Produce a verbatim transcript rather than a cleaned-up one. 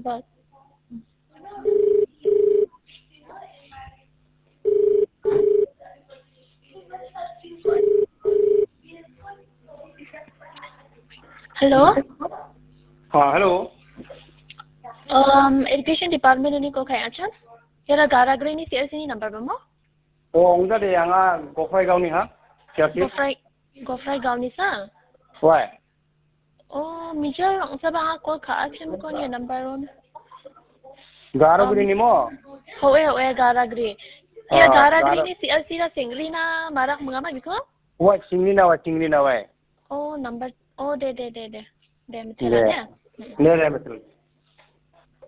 बस हेलो हाँ hello education department नि को खाय अच्छा यारा गाराग्रे नि सीआरसी नि नंबर बमो ओ उंगा दे आंगा गफाय गावनि हा सीआरसी गफ्राय गफ्राय गावनि सा वाय ओ मिजर सब हा कॉल खा अच्छा को नि नंबर ओन गाराग्रे नि मो होए होए गाराग्रे या गाराग्रे नि सीआरसी रा सिंगरी ना मारा मंगा मा बिको वाय सिंगनि ना वाय सिंगनि ना वाय ओ नंबर ओ दे दे दे दे दे मिथला ने ले ले मिथल